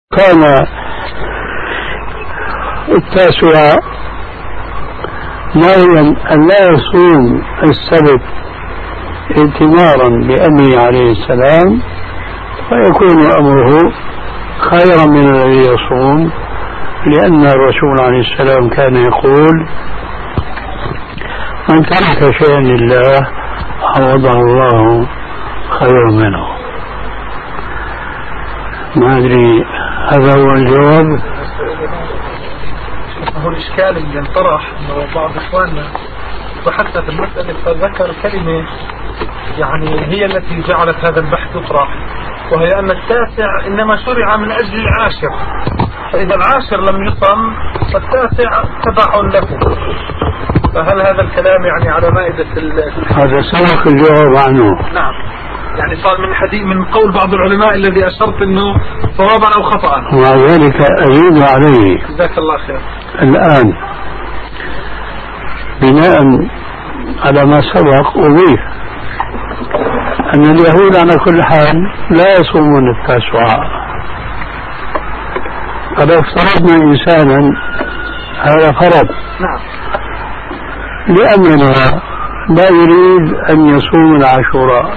كان التاسع ناويا أن لا يصوم السبت ائتمارا بأمره عليه السلام فيكون أمره خيرا من الذي يصوم، لأن الرسول عليه السلام كان يقول: من ترك شيئا لله عوضه الله خيرا منه. ما أدري هذا هو الجواب. هو الإشكال اللي انطرح أنه بعض إخواننا وحتى في المسألة فذكر كلمة يعني هي التي جعلت هذا البحث يطرح، وهي أن التاسع إنما شرع من أجل العاشر، فإذا العاشر لم يصم فالتاسع تبع له. فهل هذا الكلام يعني على مائدة هذا سبق الجواب عنه؟ نعم، يعني صار من حديث من قول بعض العلماء الذي أشرت أنه صوابا أو خطأ، ومع ذلك أزيد عليه. جزاك الله خير. الآن بناء على ما سبق أضيف أن اليهود على كل حال لا يصومون التاسعاء. فلو افترضنا إنسانا، هذا فرض، نعم، لأننا لا يريد أن يصوم العاشوراء،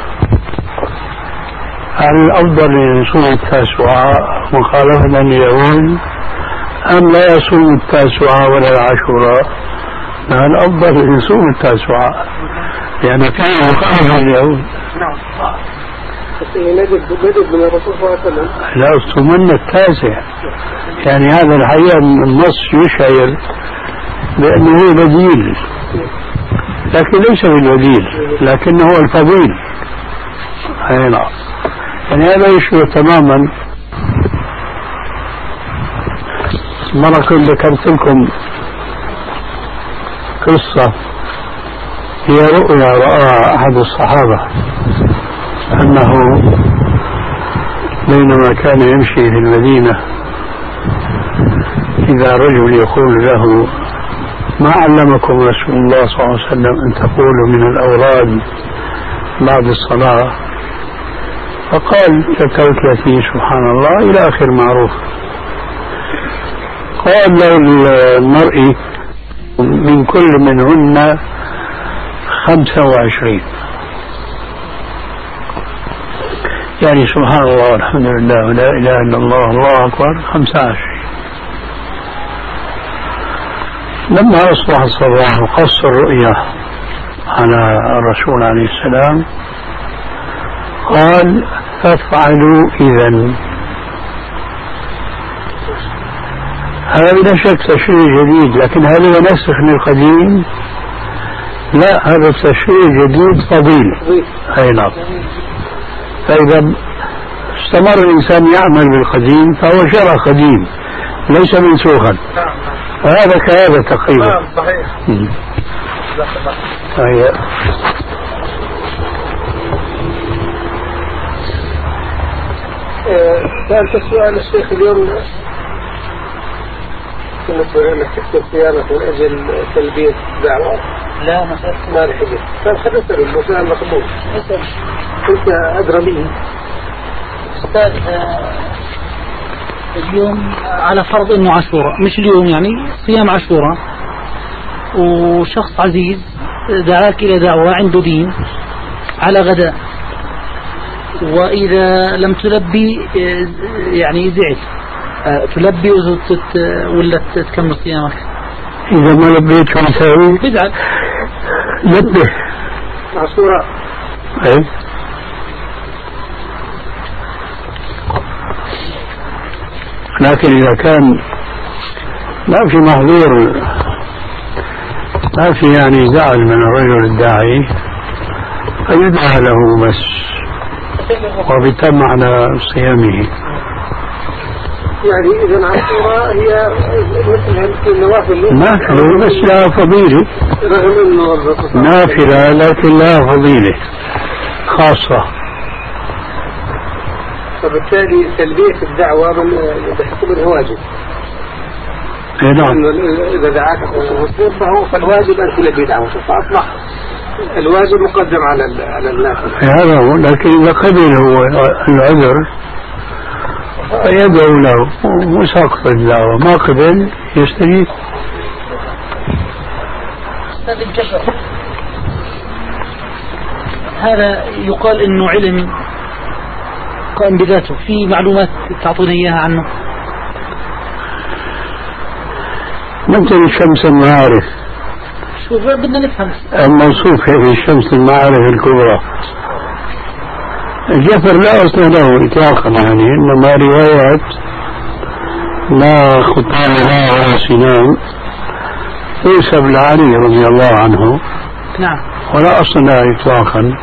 هل الأفضل أن يصوم التاسعاء مخالفة لليهود أم لا يصوم التاسعاء ولا العاشوراء؟ الأفضل أن يصوم التاسعاء لأن كان مخالفة لليهود. نعم، نجد من الرسول صلى الله عليه وسلم لا أصومن التاسع، يعني هذا الحقيقة النص يشعر بأنه بديل، لكن ليس بالبديل لكنه هو الفضيل. نعم، يعني هذا يشبه تماما مرة كنت ذكرت لكم قصة، هي رؤيا رآها أحد الصحابة أنه بينما كان يمشي في المدينة إذا رجل يقول له: ما علمكم رسول الله صلى الله عليه وسلم أن تقولوا من الأوراد بعد الصلاة؟ فقال: 33 سبحان الله إلى آخر معروف. قال له المرء: من كل منهن 25، يعني سبحان الله والحمد لله ولا إله إلا الله الله أكبر 15. لما أصبح الصباح وقص الرؤيا على الرسول عليه السلام قال: فافعلوا إذن. هذا بلا شك تشريع جديد، لكن هل هو نسخ للقديم؟ لا، هذا التشريع جديد فضيل. أي نعم. فإذا استمر الإنسان يعمل بالقديم فهو شرع قديم ليس منسوخا، وهذا كهذا تقريبا. صحيح. سألت السؤال الشيخ اليوم بالنسبة لك تكتب صيانة من أجل تلبية دعوة. لا ما لحقت. كان حدث المسألة مقبول. كنت أدرى به. أستاذ، اليوم على فرض إنه عاشوراء، مش اليوم يعني صيام عاشوراء، وشخص عزيز دعاك إلى دعوة عنده دين على غداء، وإذا لم تلبي يعني زعل، تلبي ولا تكمل صيامك؟ إذا ما لبيت شو نسوي؟ بزعل. لبه عاشوراء. إيه؟ لكن إذا كان ما في محظور، ما في يعني زعل من الرجل الداعي، فيدعى له بس وبيتم على صيامه. يعني إذا عاشوراء هي النوافل نافلة بس لها فضيلة، رغم أنه نافلة لكن لها فضيلة خاصة. فبالتالي تلبية الدعوة بحكم الواجب. نعم. إذا دعاك مسلم فالواجب أن تلبي دعوته، فأصبح الواجب مقدم على الناس. هذا هو، لكن إذا قبل هو العذر يدعو له وساقط الدعوة، ما قبل يستجيب. أستاذ الجفر هذا يقال إنه علم قائم بذاته، في معلومات تعطونا إياها عنه؟ مثل شمس المعارف، شوف بدنا نفهم الموصوف في شمس المعارف الكبرى. الجفر لا أصل له إطلاقا، يعني إنما روايات لا خطان لها ولا سنان تنسب لعلي رضي الله عنه. نعم. ولا أصل لها إطلاقا،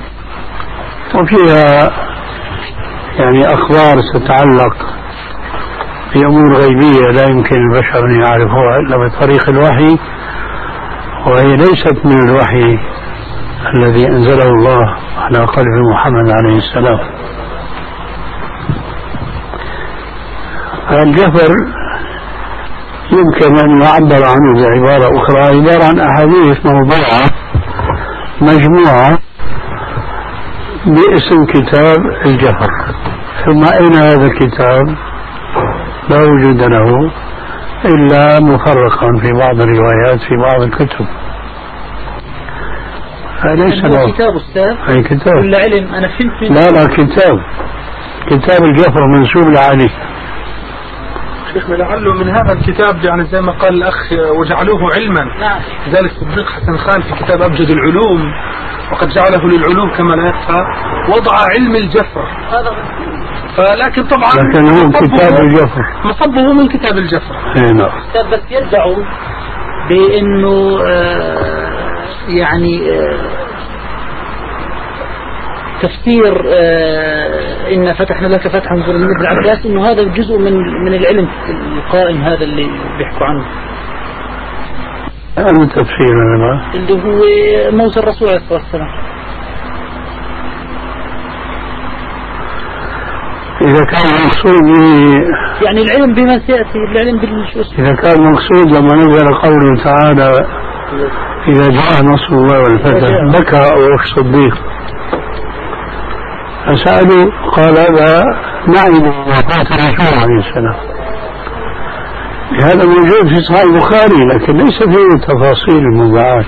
وفيها يعني أخبار تتعلق في أمور غيبية لا يمكن البشر أن يعرفوها إلا بطريق الوحي، وهي ليست من الوحي الذي أنزله الله على قلب محمد عليه السلام. الجفر يمكن أن يعبر عنه بعبارة أخرى، عبارة عن أحاديث موضوعة مجموعة باسم كتاب الجفر. ثم أين هذا الكتاب؟ لا وجود له إلا مفرقا في بعض الروايات في بعض الكتب. فليس له كتاب أستاذ؟ أي كتاب ولا علم؟ أنا فهمت. لا كتاب الجفر منسوب لعلي. شيخنا لعله من هذا الكتاب يعني زي ما قال الأخ وجعلوه علما. نعم. لذلك صديق حسن خان في كتاب أبجد العلوم وقد جعله للعلوم كما لا يخفى وضع علم الجفر. فلكن طبعا لكن هو كتاب الجفر مصبه من كتاب الجفر. نعم. بس يدعوا بأنه يعني تفسير إن فتحنا لك فتحا من ابن عباس، إنه هذا جزء من العلم القائم هذا اللي بيحكوا عنه. هذا تفسير اللي هو موت الرسول عليه الصلاة والسلام. إذا كان مقصود يعني العلم بما سيأتي، العلم إذا كان مقصود لما نزل قوله تعالى إذا جاء نصر الله والفتح بكى أبو بكر الصديق، فسألوا قال هذا نعم وفاة الرسول عليه السلام. هذا موجود في صحيح البخاري لكن ليس فيه تفاصيل الموضوعات.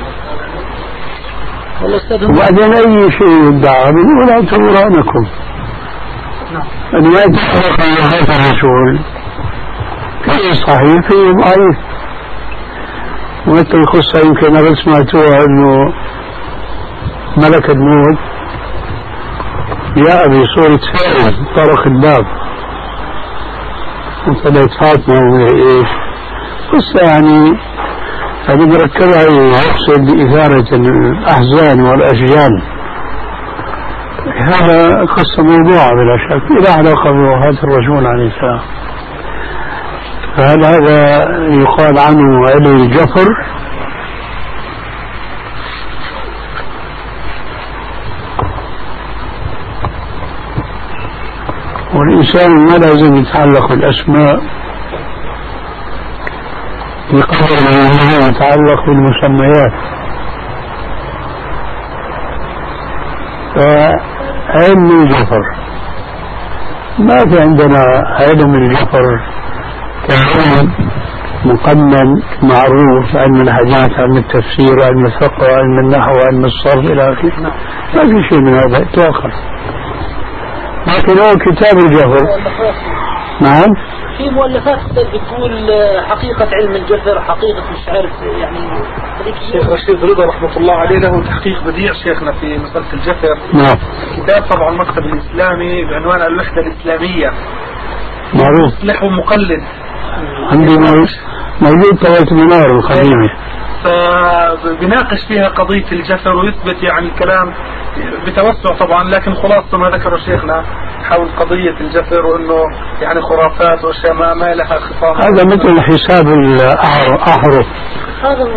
وبعدين أي شيء يدعى بنقول أنتم برهانكم. أن يأتي وفاة الرسول فيه صحيح فيه ضعيف. ومثل القصة يمكن أنا سمعتوها أنه ملك الموت جاء بصورة سائل طرق الباب وطلعت فاطمة وإيش قصة يعني هذه مركبة يقصد بإثارة الأحزان والأشجان. هذا قصة موضوعة بلا شك إلى علاقة بوفاة الرسول عليه السلام. فهل هذا يقال عنه علم الجفر؟ والإنسان ما لازم يتعلق بالأسماء بقدر ما يتعلق بالمسميات. فعلم الجفر ما في عندنا علم الجفر كعلم مقنن معروف، علم الحديث، علم التفسير، علم الفقه، علم النحو، علم الصرف إلى آخره. ما في شيء من هذا إطلاقا. لكن هو كتاب الجفر. نعم. في مؤلفات بتقول حقيقة علم الجفر، حقيقة مش عارف يعني. الشيخ رشيد رضا رحمة الله عليه له تحقيق بديع شيخنا في مسألة الجفر. نعم. كتاب طبعا المكتب الإسلامي بعنوان الوحدة الإسلامية. معروف. نحو مقلد. عندي موجود طويلة المنار القديمة. فبناقش فيها قضية الجفر ويثبت يعني الكلام بتوسع طبعا، لكن خلاصة ما ذكر شيخنا حول قضية الجفر وانه يعني خرافات واشياء ما لها خصام. هذا مثل حساب الأحرف. هذا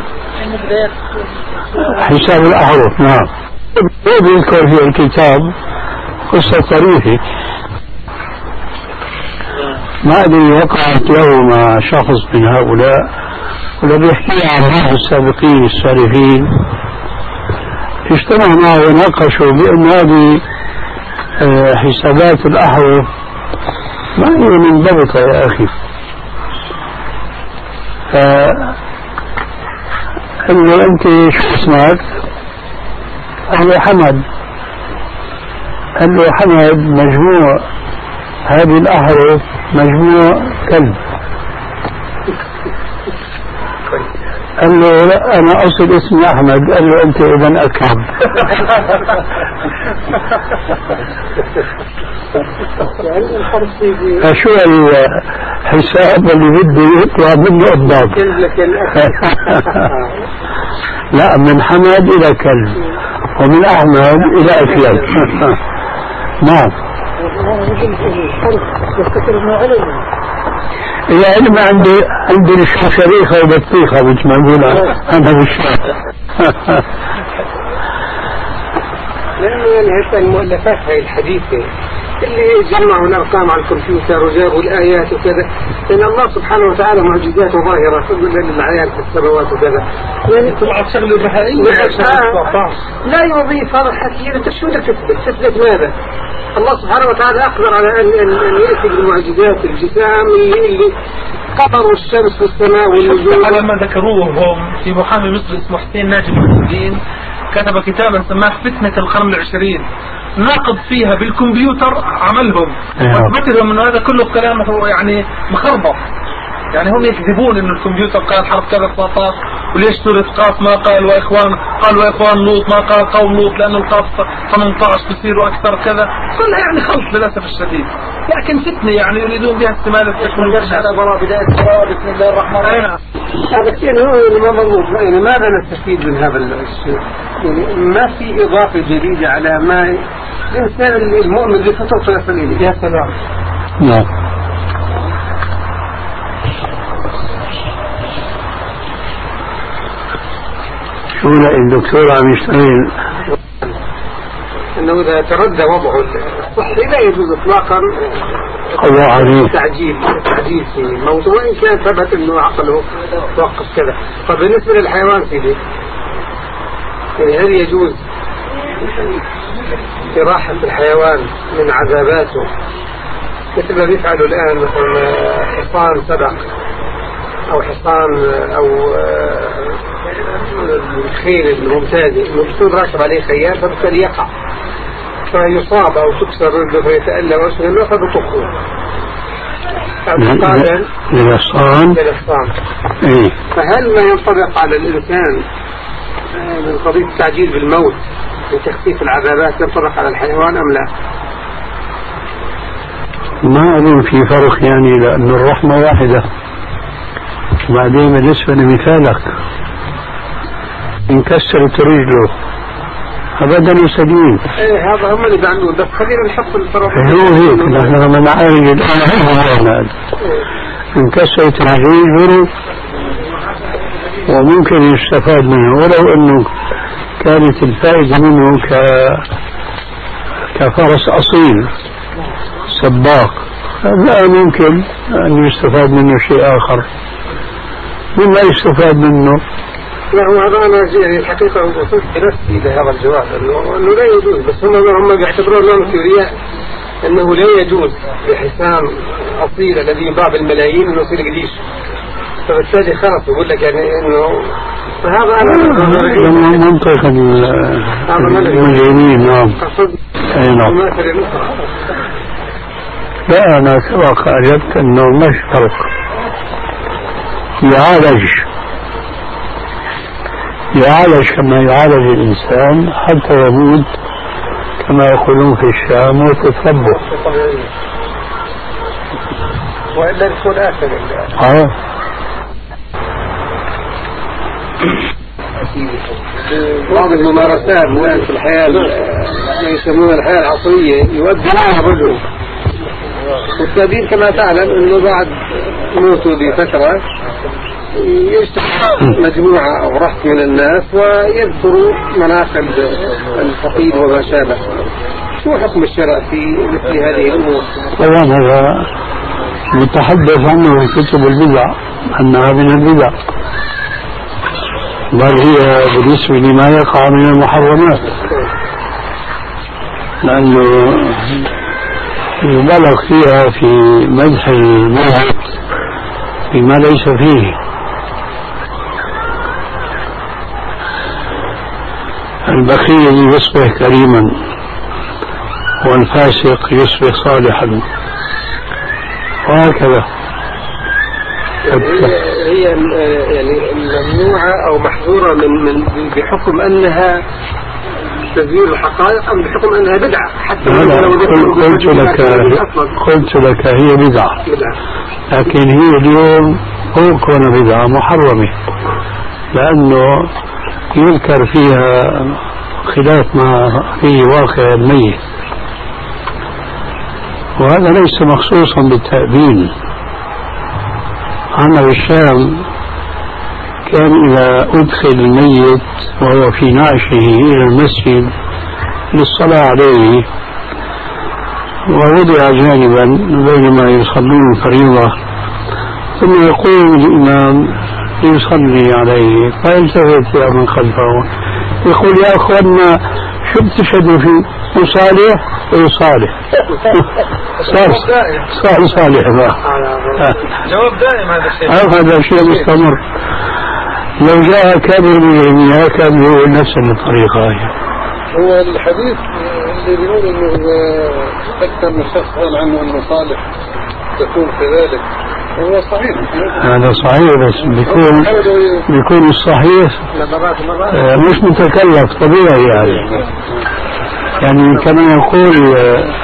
حساب الأحرف. نعم. يذكر في الكتاب قصة طريفة ما أدري وقعت له مع شخص من هؤلاء، والذي يحكي عن بعض السابقين السالفين اجتمعوا معه وناقشوا بأن هذه حسابات الأحرف ما هي منضبطة يا أخي. قال له أنت شو اسمك؟ قال له حمد. قال له حمد مجموع هذه الأحرف مجموع كلب. قال له لا أنا أصل اسمي أحمد. قال له أنت إذن أكرم. شو الحساب اللي بده يطلع منه الضاد؟ لا من حمد إلى كلب ومن أحمد إلى أكلب. نعم. العلم عندي الشريخة وبطيخة مش موجودة. أنا مش لأنه يعني المؤلفات هاي الحديثة اللي جمعوا الأرقام على الكمبيوتر وجابوا الآيات وكذا، لأن الله سبحانه وتعالى معجزاته ظاهرة للعيال في السماوات وكذا. يعني طلعت شغلة بهائية لا يضيف هذا الحكي. أنت شو بدك تثبت ماذا؟ الله سبحانه وتعالى أقدر على أن يأتي بالمعجزات الجسام اللي قمر والشمس والسماء والنجوم. على ما ذكروه هم في محامي مصري اسمه حسين ناجم الدين، كتب كتابا سماه فتنة القرن العشرين، ناقض فيها بالكمبيوتر عملهم واثبت لهم انه هذا كله كلامه يعني مخربط. يعني هم يكذبون انه الكمبيوتر قال حرف كذا 19 وليش سورة قاف ما قال واخوان، قال واخوان لوط ما قال قوم لوط لانه القاف 18 بصيروا اكثر كذا. كلها يعني خلط للاسف الشديد، لكن فتنة يعني يريدون بها استمالة التكنولوجيا. هذا براء بداية براء بسم الله الرحمن الرحيم. هذا الشيء هو المضبوط. يعني ماذا نستفيد من هذا الشيء؟ يعني ما في إضافة جديدة على ما الإنسان المؤمن بفطرته يصل إليه. يا سلام. نعم. شو الدكتور عم يشتغل انه اذا تردى وضعه الصحي لا يجوز اطلاقا التعجيل في موته، وان كان ثبت انه عقله توقف كذا. طب بالنسبه للحيوان سيدي، يعني هل يجوز إراحة الحيوان من عذاباته مثل ما بيفعلوا الآن مثلا حصان سبق أو حصان أو الخيل الممتازة إنه بيكون راكب عليه خيال فبالتالي يقع فيصاب أو تكسر رجله فيتألم أو شيء ما فبطخه للحصان. فهل ما ينطبق على الإنسان من قضية التعجيل بالموت لتخفيف العذابات ينطبق على الحيوان أم لا؟ ما أظن في فرق يعني، لأن الرحمة واحدة. وبعدين بالنسبة لمثالك انكسرت رجله أبدا سليم. إيه هذا هم اللي بيعملون، بس خلينا نحط الفرق. هو هيك نحن لما نعالج الآن انكسرت رجله وممكن يستفاد منه، ولو أنه كانت الفائدة منه كفرس أصيل سباق، لا ممكن أن يستفاد منه شيء آخر. مما يستفاد منه لا هو هذا أنا يعني الحقيقة وصلت بنفسي لهذا الجواب أنه لا يجوز، بس هم بيعتبرون لهم ثيورياء أنه لا يجوز لحسام أصيل الذي يباع بالملايين أنه يصير قديش، فبالتالي خلاص يقول لك يعني أنه فهذا أنا منطق المجرمين. نعم. نعم. لا أنا سبق أجبت أنه مش فرق، يعالج كما يعالج الإنسان حتى يموت كما يقولون في الشام وتتربه وإلا يكون آخر. بعض الممارسات الآن في الحياة ما يسمونها الحياة العصرية يؤدي معها الرجل، والتأديب كما تعلم أنه بعد موته بفترة يجتمع مجموعة أو رحت من الناس ويذكروا مناقب الفقيد وما شابه. شو حكم الشرع في مثل هذه الأمور؟ طبعا هذا متحدث عنه في كتب البدع أنها من البدع، بل هي بالنسبة لما يقع من المحرمات، لأنه يبالغ فيها في مدح الموت بما ليس فيه. البخيل يصبح كريما والفاسق يصبح صالحا وهكذا. هي يعني ممنوعة أو محظورة من بحكم أنها تزوير الحقائق أم بحكم أنها بدعة؟ حتى قلت لك هي بدعة، لكن هي اليوم هو كون بدعة محرمة لأنه يذكر فيها خلاف ما فيه واقع الميت، وهذا ليس مخصوصا بالتأبين. عندنا بالشام كان إذا أدخل الميت وهو في نعشه إلى المسجد للصلاة عليه ووضع جانبا بينما يصلون الفريضة ثم يقوم الإمام يصلي عليه فيلتفت إلى من خلفه يقول يا أخوانا شو بتشهدوا فيه؟ صالح صالح صالح جواب دائم هذا الشيء. هذا شيء مستمر. لو جاء كابر من العلمية كان يقول نفس الطريقة. هو الحديث اللي بيقول انه اكثر من شخص قال عنه انه صالح تكون كذلك هو صحيح. هذا صحيح بس بيكون الصحيح مش متكلف طبيعي يعني كما يقول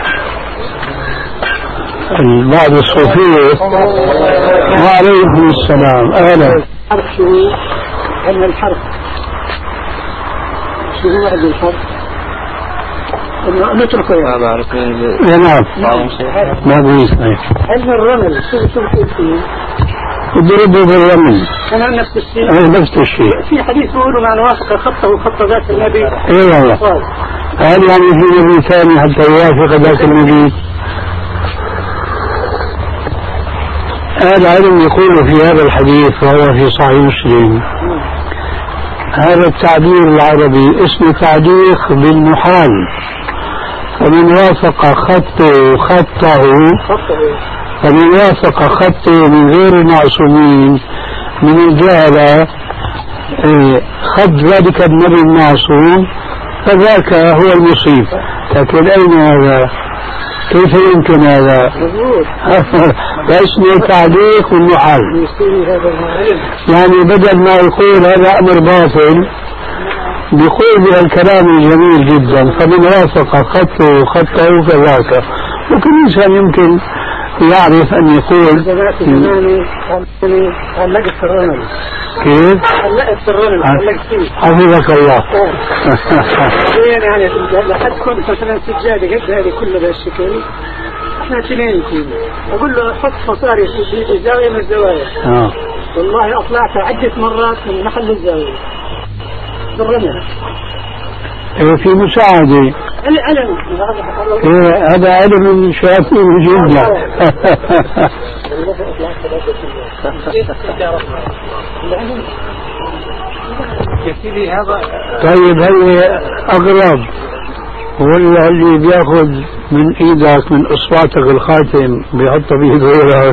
بعض الصوفية وعليكم السلام أهلا. الحرف شو علم الحرف؟ شو هو علم الحرف؟ نتركه ما بعرف. نعم ما بيسمع. علم الرمل شو بتقول فيه؟ يضربوا بالرمل. كمان نفس الشيء. نفس الشيء. في حديث بيقولوا من وافق خطه خط ذات النبي. اي والله. هل يعني في نبي ثاني حتى يوافق ذات النبي؟ هذا علم يقول في هذا الحديث وهو في صحيح مسلم هذا التعبير العربي اسمه تعليق بالمحال، فمن وافق خطه فمن وافق خطه من غير المعصومين من الجهلة خط ذلك النبي المعصوم فذاك هو المصيب. لكن أين هذا؟ كيف يمكن هذا؟ اسمه تعليق والمحال. يعني بدل ما يقول هذا أمر باطل بيقول بهالكلام الجميل جدا فمن وافق خطه فذاك. وكل إنسان يمكن يعرف أن يقول علقت الرمل. كيف؟ علقت الرمل حفظك الله. يعني لحد كنت مثلا سجادة قد هذه كلها بهالشكل احنا اثنين كنا اقول له حط مصاري في زاوية من الزوايا. والله اطلعت عدة مرات من محل الزاوية بالرمل. في مساعدة. هذا علم شافي جدا. طيب هي أغرب ولا اللي بياخذ من ايدك من اصبعتك الخاتم بيحطه بيد غيرك؟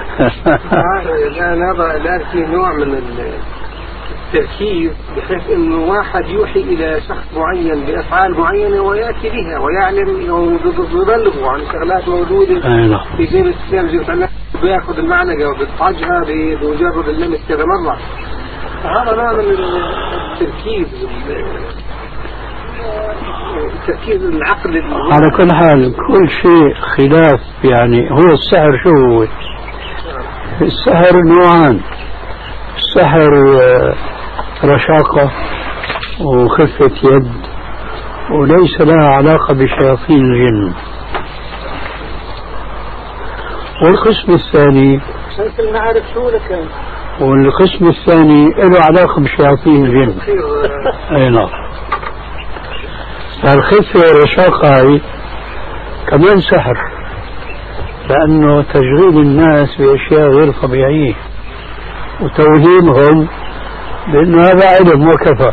لا في نوع من التركيز بحيث انه واحد يوحي الى شخص معين بافعال معينه وياتي بها ويعلم ويبلغه عن شغلات موجوده في دين الاسلام بياخذ المعنى وبيطعجها بمجرد اللمس كذا مره. هذا نوع من التركيز العقل. على كل حال كل شيء خلاف. يعني هو السحر شو هو؟ السحر نوعان، السحر رشاقة وخفة يد وليس لها علاقة بشياطين الجن. والقسم الثاني والقسم الثاني له علاقة بشياطين الجن. اي نعم. الخفة والرشاقة هي كمان سحر لأنه تشغيل الناس بأشياء غير طبيعية وتوهيمهم بأنه هذا علم وكفى.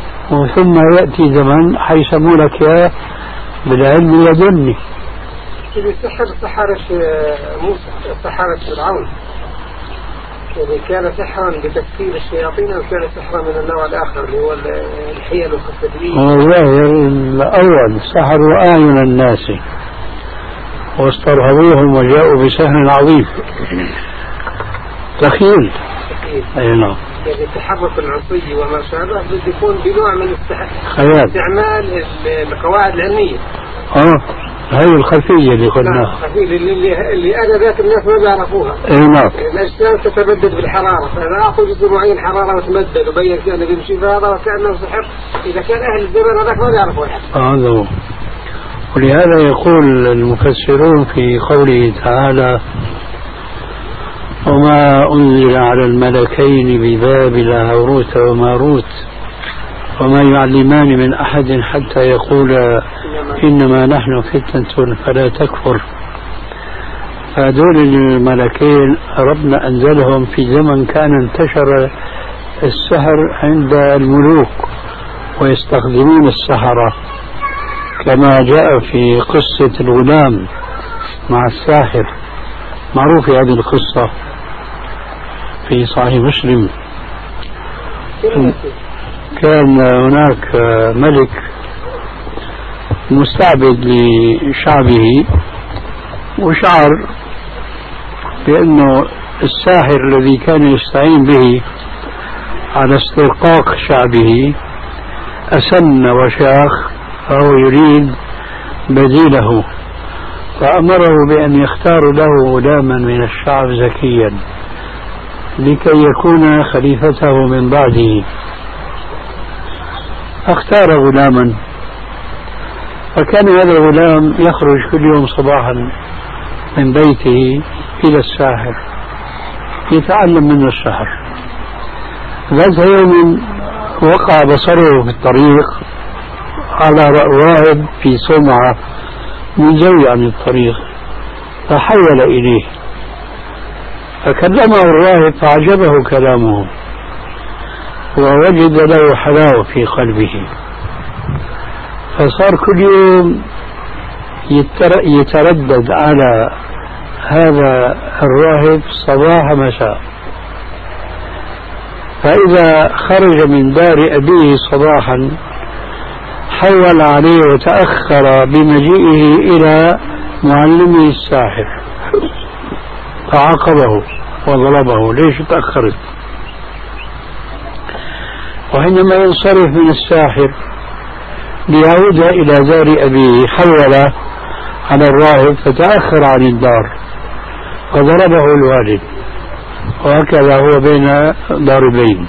وثم يأتي زمن حيسمونك يا بالعلم اللدني سيدي سحرة موسى، سحرة فرعون، يعني كان سحرا بتكفير الشياطين وكان سحرا من النوع الآخر اللي هو الحيل الخفية. الظاهر الأول سحروا أعين الناس واسترهبوهم وجاءوا بسحر عظيم. تخيل. أي نعم. يعني التحرك العصي وما شابه بده يكون بنوع من خيال، استعمال القواعد العلمية. هاي الخفية اللي قلناها. الخفية اللي أدبات الناس ما بيعرفوها. أي نعم. الأجسام تتبدد بالحرارة، فإذا أعطوا جزء معين حرارة وتمدد وبين كأنه بيمشي فهذا وكأنه سحر. إذا كان أهل الزمن هذاك ما بيعرفوا الحق. هذا هو. ولهذا يقول المفسرون في قوله تعالى: وما أنزل على الملكين ببابل هاروت وماروت وما يعلمان من أحد حتى يقولا إنما نحن فتنة فلا تكفر. هذول الملكين ربنا أنزلهم في زمن كان انتشر السحر عند الملوك ويستخدمون السحرة، كما جاء في قصة الغلام مع الساحر، معروف هذه القصة في صحيح مسلم. كان هناك ملك مستعبد لشعبه، وشعر بأنه الساحر الذي كان يستعين به على استرقاق شعبه أسن وشاخ، فهو يريد بديله، فأمره بأن يختار له غلاما من الشعب زكيا لكي يكون خليفته من بعده. اختار غلاما، فكان هذا الغلام يخرج كل يوم صباحا من بيته إلى الساحر يتعلم منه السحر. ذات يوم وقع بصره في الطريق على راهب في صومعة منزوي عن الطريق، فحول إليه فكلمه الراهب فعجبه كلامه ووجد له حلاوة في قلبه، فصار كل يوم يتردد على هذا الراهب صباح مساء. فإذا خرج من دار أبيه صباحا حول عليه وتأخر بمجيئه إلى معلمه الساحر، فعاقبه وضربه: ليش تأخرت؟ وحينما ينصرف من الساحر ليعود إلى دار أبيه حول على الراهب فتأخر عن الدار فضربه الوالد، وهكذا هو بين ضاربين.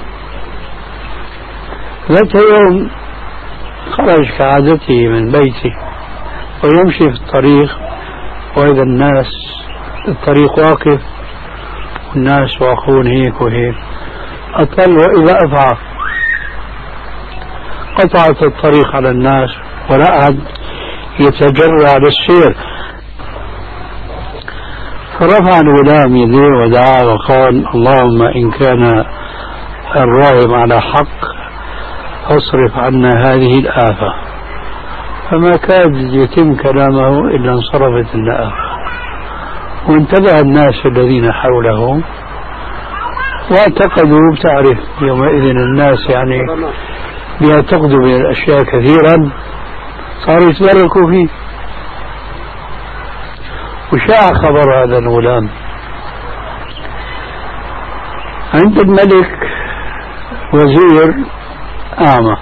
ذات يوم خرج كعادته من بيته ويمشي في الطريق، وإذا الناس الطريق واقف والناس واقفون هيك وهيك، أطل وإذا أفعى قطعت الطريق على الناس ولا أحد يتجرع على السير. فرفع الغلام يديه ودعا وقال: اللهم إن كان الراهب على حق فاصرف عنا هذه الآفة. فما كاد يتم كلامه إلا انصرفت الآفة، وانتبه الناس الذين حوله واعتقدوا، تعرف يومئذ الناس يعني بيعتقدوا بالأشياء كثيرا، صاروا يتبركوا فيه. وشاع خبر هذا الغلام عند الملك وزير أعمى،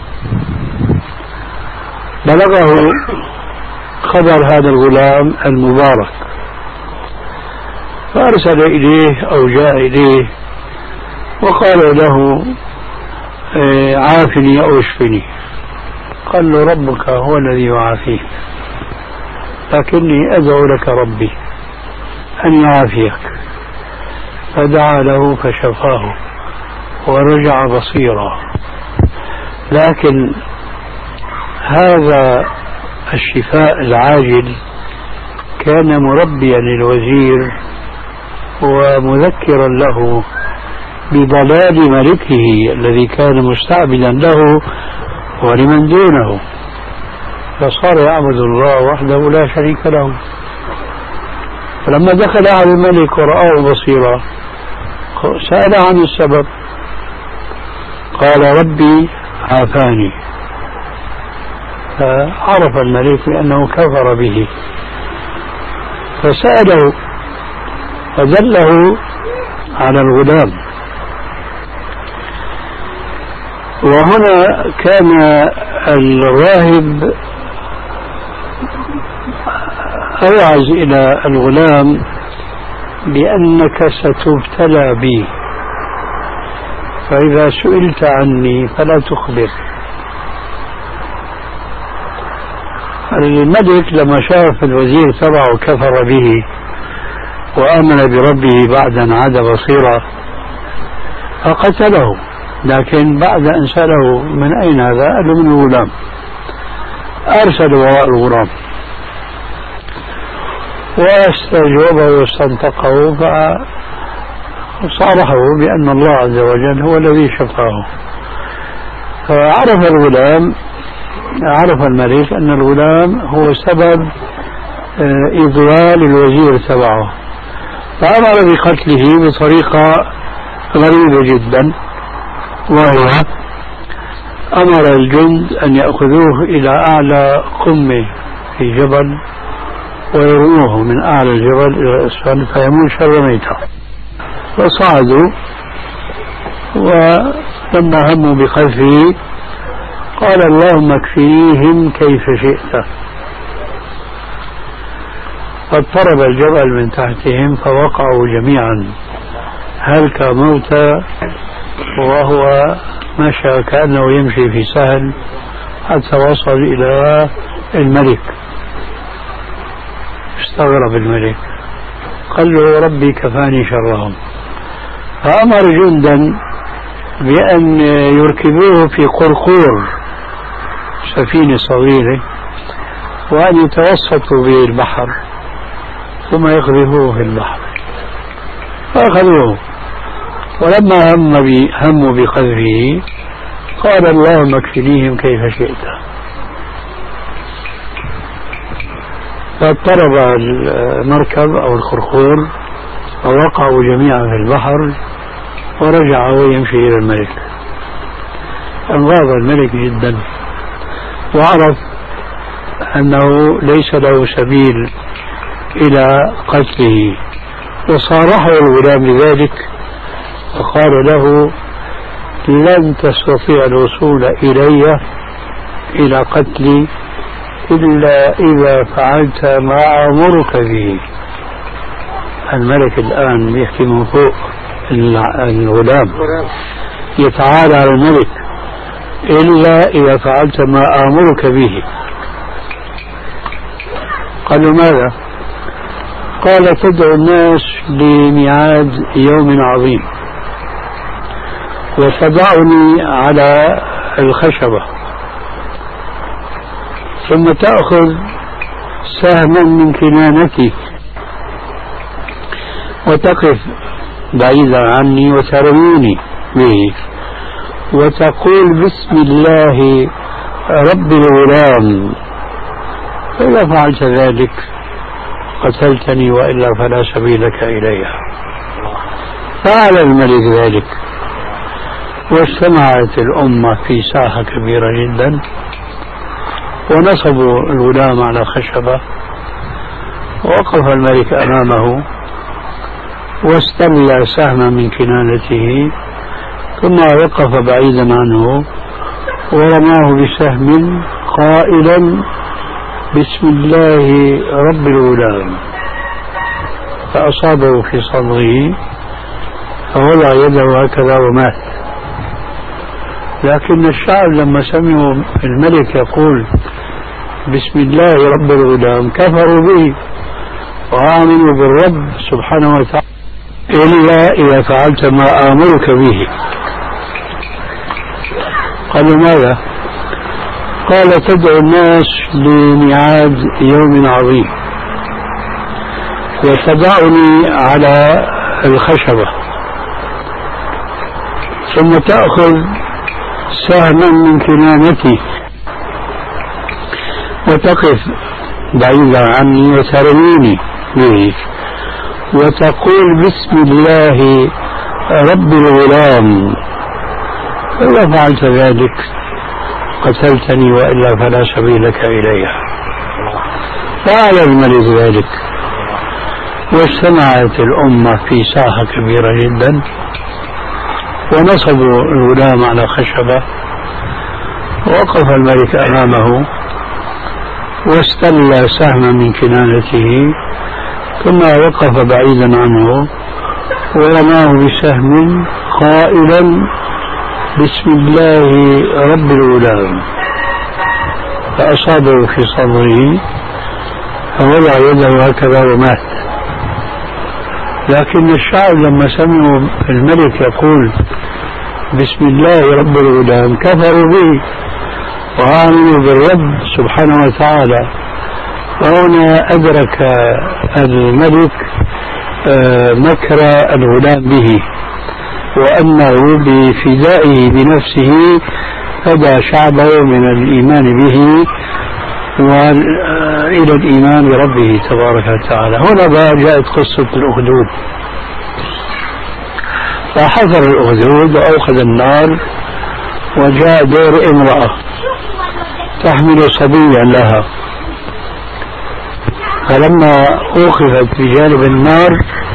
بلغه خبر هذا الغلام المبارك، فأرسل إليه أو جاء إليه وقال له: عافني أو اشفني. قال له: ربك هو الذي يعافيك، لكني أدعو لك ربي أن يعافيك. فدعا له فشفاه ورجع بصيرا. لكن هذا الشفاء العاجل كان مربيا للوزير ومذكرا له بضلال ملكه الذي كان مستعبدا له ولمن دونه، فصار يعبد الله وحده لا شريك له. فلما دخل على الملك ورآه بصيرا سأل عن السبب، قال ربي عافاني. فعرف الملك بأنه كفر به، فسأله فدله على الغلام. وهنا كان الراهب أوعز إلى الغلام بأنك ستبتلى بي، فإذا سئلت عني فلا تخبر. الملك لما شاف الوزير تبعه كفر به وآمن بربه بعد أن عاد بصيرا فقتله، لكن بعد أن سأله من أين هذا قال له من الغلام، أرسل وراء الغلام واستجوبه واستنطقه فصارحه بأن الله عز وجل هو الذي شفاه. فعرف الغلام، عرف الملك أن الغلام هو سبب إضلال الوزير تبعه، فأمر بقتله بطريقة غريبة جدا، وهو أمر الجند أن يأخذوه إلى أعلى قمة في جبل ويرموه من أعلى الجبل إلى أسفل فيموت شر ميتا. فصعدوا، ولما هموا بقذفه قال اللهم اكفنيهم كيف شئت، فاضطرب الجبل من تحتهم فوقعوا جميعا هلك موتى، وهو مشى كأنه يمشي في سهل حتى وصل إلى الملك. استغرب الملك، قال له ربي كفاني شرهم، فأمر جندا بأن يركبوه في قرقور سفينة صغيرة وأن يتوسطوا به البحر ثم يقذفوه في البحر. فأخذوه، ولما هموا بقذفه قال اللهم اكفنيهم كيف شئت، فاضطرب المركب أو الخرخور ووقعوا جميعا في البحر، ورجع ويمشي إلى الملك. انغاض الملك جدا وعرف أنه ليس له سبيل إلى قتله، وصارحه الغلام بذلك وقال له لن تستطيع الوصول إلي إلى قتلي إلا إذا فعلت ما أمرك به. الملك الآن يحكي من فوق، الغلام يتعالى على الملك إلا إذا فعلت ما آمرك به. قال له ماذا؟ قال تدعو الناس لميعاد يوم عظيم وتضعني على الخشبة، ثم تأخذ سهما من كنانتي وتقف بعيدا عني وترميني به وتقول بسم الله رب الغلام، فإذا فعلت ذلك قتلتني وإلا فلا سبيل لك إليها. فعل الملك ذلك، واجتمعت الأمة في ساحة كبيرة جدا، ونصبوا الغلام على خشبة، ووقف الملك أمامه واستملأ سهما من كنانته، ثم وقف بعيدا عنه ورماه بسهم قائلا بسم الله رب الغلام، فأصابه في صدره فوضع يده هكذا ومات. لكن الشعب لما سمعوا الملك يقول بسم الله رب الغلام كفروا به وآمنوا بالرب سبحانه وتعالى إلا إذا فعلت ما آمرك به. قالوا ماذا؟ قال تدعو الناس لميعاد يوم عظيم وتضعني على الخشبة، ثم تأخذ سهما من كنانتي وتقف بعيدا عني وترميني به، وتقول بسم الله رب الغلام، فإذا فعلت ذلك قتلتني وإلا فلا سبيل لك إليها. فعل الملك ذلك، واجتمعت الأمة في ساحة كبيرة جدا، ونصبوا الغلام على خشبة، ووقف الملك أمامه واستل سهما من كنانته، ثم وقف بعيدا عنه ورماه بسهم قائلا بسم الله رب الغلام، فأصابه في صدره فوضع يده هكذا ومات. لكن الشعب لما سمعوا الملك يقول بسم الله رب الغلام كفروا به وآمنوا بالرب سبحانه وتعالى. وهنا أدرك الملك مكر الغلام به، وأنه بفدائه بنفسه فدى شعبه من الإيمان به وإلى الإيمان بربه تبارك وتعالى. هنا بقى جاءت قصة الأخدود، فحضر الأخدود وأوقد النار، وجاء دور امرأة تحمل صبيا لها، فلما أوقفت بجانب النار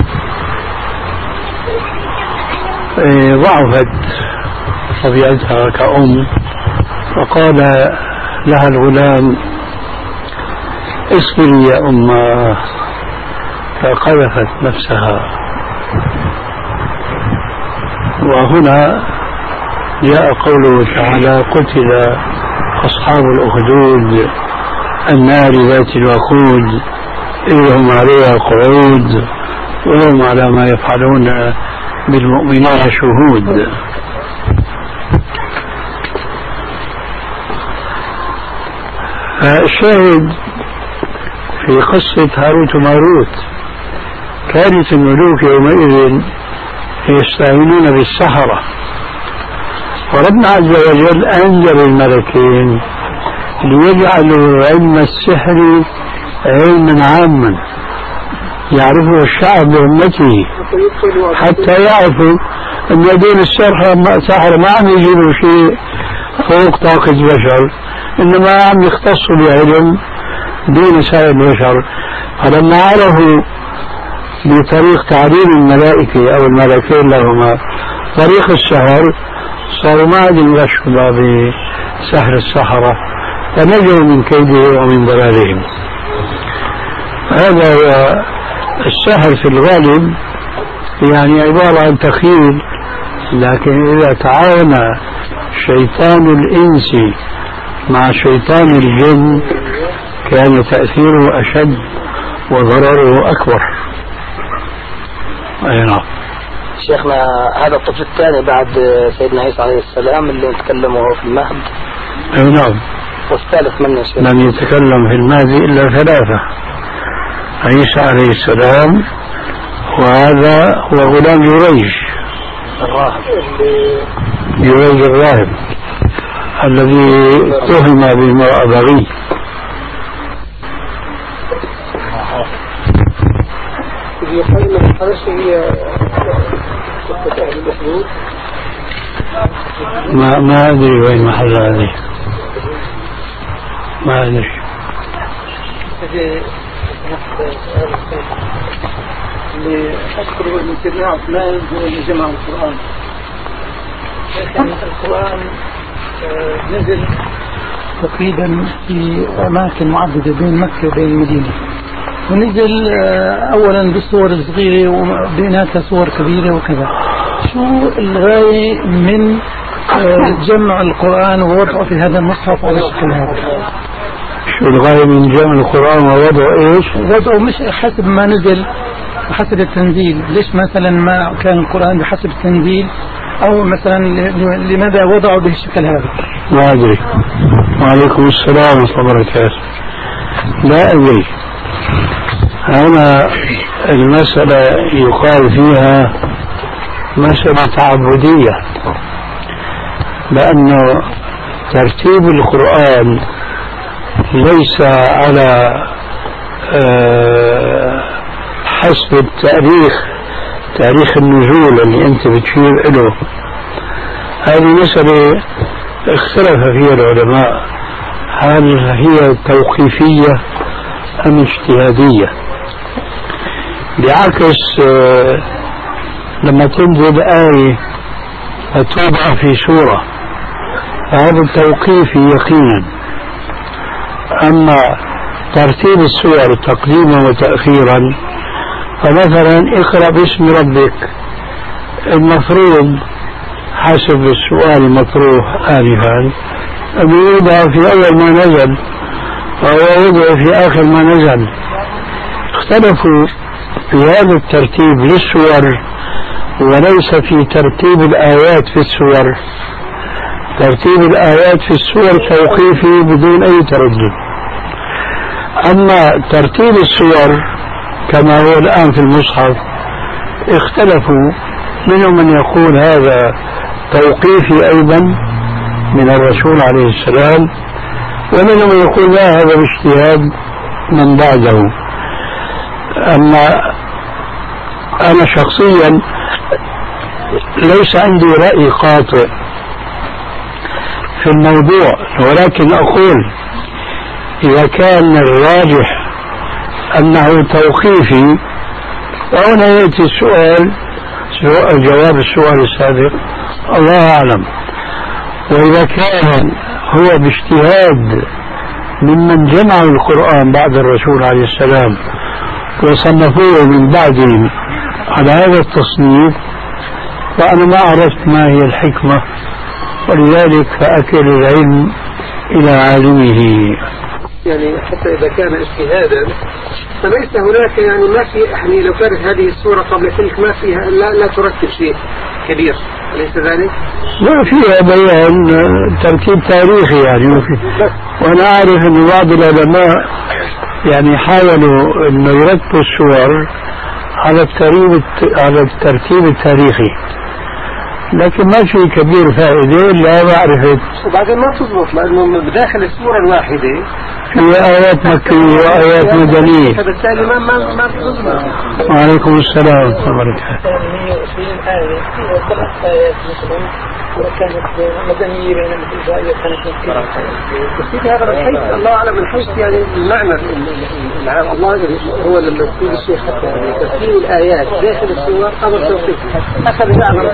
ضعفت طبيعتها كأم، فقال لها الغلام اصبري يا أمه، فقذفت نفسها. وهنا جاء قوله تعالى قتل أصحاب الأخدود النار ذات الوقود إذ هم عليها قعود وهم على ما يفعلون بالمؤمنين شهود. الشاهد في قصة هاروت وماروت، كانت الملوك يومئذ يستعينون بالسحرة، وربنا عز وجل أنزل الملكين ليجعلوا علم السحر علما عاما يعرفه الشعب بأمته، حتى يعرفوا أن دون السحر ما عم يجيبوا شيء فوق طاقة البشر، إنما عم يختصوا بعلم دون سائر البشر. فلما عرفوا بطريق تعليم الملائكة أو الملكين لهما طريق السحر، صاروا ما عاد ينغشوا بسحر السحرة، فنجوا من كيده ومن ضلالهم. هذا هو السحر في الغالب، يعني عبارة عن تخيل، لكن إذا تعاون شيطان الإنس مع شيطان الجن كان تأثيره أشد وضرره أكبر. أي نعم. شيخنا، هذا الطفل الثاني بعد سيدنا عيسى عليه السلام اللي نتكلم وهو في المهد. أي نعم. والثالث من شيخ لم يتكلم في المهد إلا ثلاثة: عيسى عليه السلام، وهذا هو غلام جريج الراهب، جريج الراهب الذي اتهم بامرأة بغي. ما أدري وين محل هذه، ما أدري. اللي أذكر من سيدنا عثمان هو اللي جمع القرآن. القرآن نزل تقريبا في أماكن معددة بين مكة وبين المدينة، ونزل أولا بصور صغيرة وبيناتها صور كبيرة وكذا. شو الغاية من جمع القرآن ووضعه في هذا المصحف على الشكل هذا؟ شو الغاية من جمع القرآن ووضعه إيش؟ وضعه مش حسب ما نزل بحسب التنزيل. ليش مثلا ما كان القرآن بحسب التنزيل، أو مثلا لماذا وضعوا بهالشكل هذا؟ ما أدري. وعليكم السلام ورحمة الله وبركاته. لا أدري. هنا المسألة يقال فيها مسألة تعبدية، لأنه ترتيب القرآن ليس على حسب تاريخ النزول اللي أنت بتشير له، هذه مسألة اختلف فيها العلماء، هل هي توقيفية أم اجتهادية؟ بعكس لما تنزل آية فتوضع في سورة فهذا التوقيف يقينا. أما ترتيب السور تقديما وتأخيرا، فمثلا اقرأ باسم ربك، المفروض حسب السؤال المطروح آنفا أن يوضع في أول ما نزل أو يوضع في آخر ما نزل. اختلفوا في هذا الترتيب للسور وليس في ترتيب الآيات في السور. ترتيب الآيات في السور توقيفي بدون أي تردد. أما ترتيب السور كما هو الآن في المصحف اختلفوا، منهم من يقول هذا توقيفي أيضا من الرسول عليه السلام، ومنهم من يقول لا هذا باجتهاد من بعده. أما أنا شخصيا ليس عندي رأي قاطع في الموضوع، ولكن أقول إذا كان الراجح أنه توقيفي وهنا يأتي السؤال جواب السؤال السابق الله أعلم. وإذا كان هو باجتهاد ممن جمعوا القرآن بعد الرسول عليه السلام وصنفوه من بعدهم على هذا التصنيف، فأنا ما عرفت ما هي الحكمة، ولذلك فأكل العلم إلى عالمه. يعني حتى إذا كان اجتهادا فليس هناك يعني ما في يعني لو كانت هذه السورة قبل تلك ما فيها لا ترتب شيء كبير، أليس ذلك؟ لا فيها بيان ترتيب تاريخي يعني وأنا أعرف أن بعض العلماء يعني حاولوا أنه يرتبوا السور على الترتيب التاريخي، لكن ما في كبير فائدة إلا معرفة. وبعدين ما تضبط لأنه بداخل السورة الواحدة في آيات مكية وآيات مدنية، فبالتالي ما تضبط. وعليكم السلام ورحمة الله وبركاته. 120 آية فيها 3 آيات مثلا وكانت مدنية بينما في آية كانت مكية. بس في هذا الحيث الله أعلم من حيث يعني المعنى الله هو لما يقول الشيخ حتى ترتيب الآيات داخل السورة أمر توقيف أخذ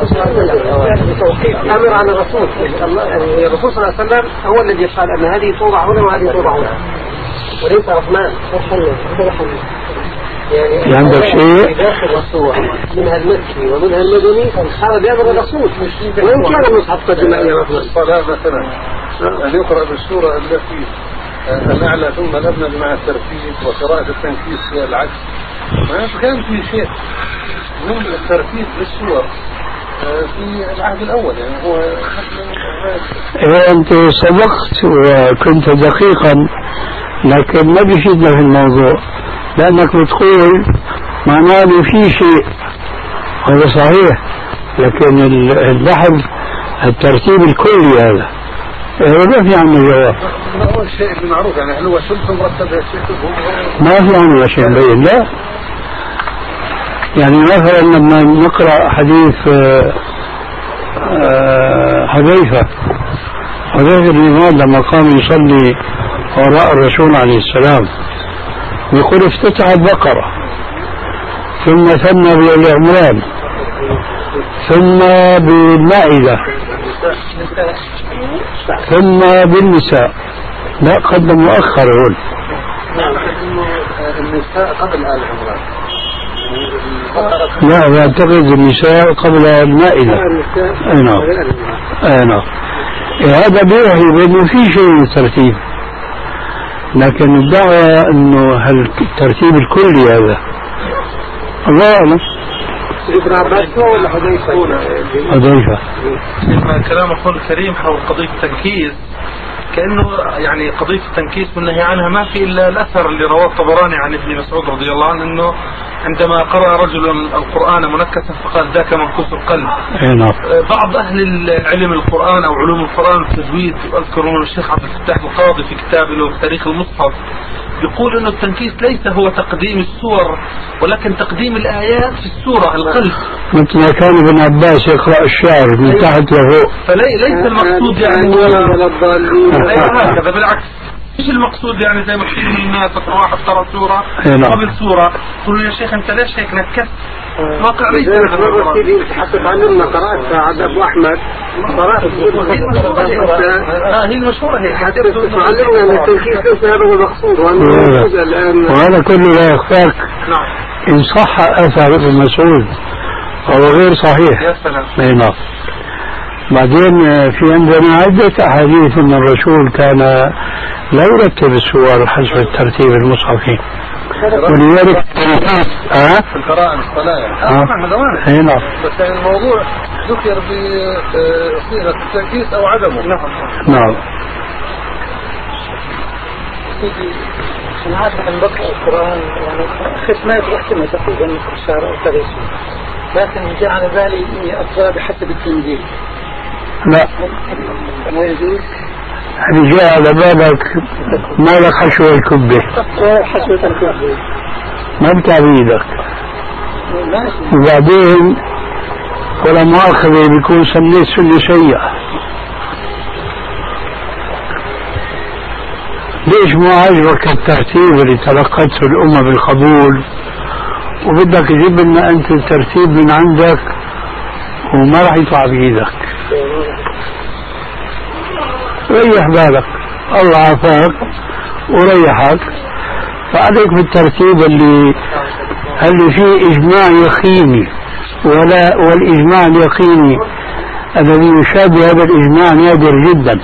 أمر عن الرسول. يعني الرسول صلى الله عليه وسلم هو الذي قال أن هذه توضع هنا وهذه توضع هنا، وليس رحمن يعني عندك شيء داخل الصور منها المكي ومنها المدني هذا بأمر الرسول. وإن كان المصحف قد جمع يا رحمن الصلاة مثلا أن يقرأ بالسورة التي الأعلى ثم الأدنى مع الترتيب وقراءة التنكيس العكس، ما كان في شيء من الترتيب للسور في العهد الأول. يعني هو إذا أنت صدقت وكنت دقيقا، لكن ما بيفيدنا في الموضوع لأنك بتقول معناه في شيء، هذا صحيح، لكن البحث الترتيب الكلي هذا ما في عنه جواب. هو الشيء المعروف يعني هل هو سلسة مرتبة ما في عنه شيء مبين. لا يعني مثلا لما نقرأ حديث حذيفة الإمام لما قام يصلي وراء الرسول عليه السلام يقول افتتح البقرة ثم ثنى بآل عمران ثم بالمائدة ثم بالنساء. لا قدم مؤخر هون. النساء قبل آل عمران. لا أعتقد النساء قبل المائدة. نعم. هذا بيوحي بأنه في شيء من الترتيب، لكن الدعوة أنه هل الترتيب الكلي هذا الله أعلم. ابن عباس ولا حذيفة كلام أخونا الكريم حول قضية التنكيس كأنه يعني قضية التنكيس والنهي عنها ما في إلا الأثر اللي رواه الطبراني عن ابن مسعود رضي الله عنه أنه عندما قرأ رجل القرآن منكسا فقال ذاك منكوس القلب. بعض أهل العلم القرآن أو علوم القرآن والتجويد يذكرون الشيخ عبد الفتاح القاضي في كتاب له تاريخ المصحف يقول أن التنكيس ليس هو تقديم السور ولكن تقديم الآيات في السورة القلب، مثل ما كان ابن عباس يقرأ الشعر من تحت لفوق. فليس المقصود يعني هكذا، بالعكس ايش المقصود يعني زي ما كثير من الناس واحد قرأ سورة قبل سورة تقول يا شيخ انت ليش هيك نكست؟ واقع ليس هذا حتى تعلمنا قرأت عبد ابو احمد قرأت هي المشهورة هي تعلمنا ان التنكيس ليس هذا هو المقصود وهذا كله لا يخفاك. نعم. ان صح اثر ابن مسعود فهو غير صحيح. يا سلام. نعم. بعدين في عندنا عدة أحاديث أن الرسول كان لا يرتب السور حسب الترتيب المصحفي، ولذلك في القراءة الصلاة نعم. بس الموضوع ذكر بصيغة التنكيس أو عدمه. نعم. أنا عارف أن بقرأ القرآن يعني ختمات واحتمال تقريبا نصف شهر أو 3 شهور، لكن جاء على بالي إني أقرأ بحسب التنزيل. لا ما يجوز. اللي جاء على بالك ما لك حشوة الكبة. حشوة الكبة ما بتعبيدك. وبعدين ولا مؤاخذة بيكون سميت سنة سيئة. ليش مو عاجبك الترتيب اللي تلقته الأمة بالقبول وبدك تجيب لنا أنت الترتيب من عندك وما راح يطلع بإيدك؟ ريح بالك، الله عافاك وريحك، فعليك بالترتيب اللي فيه إجماع يقيني، والإجماع اليقيني الذي يشابه هذا الإجماع نادر جدا.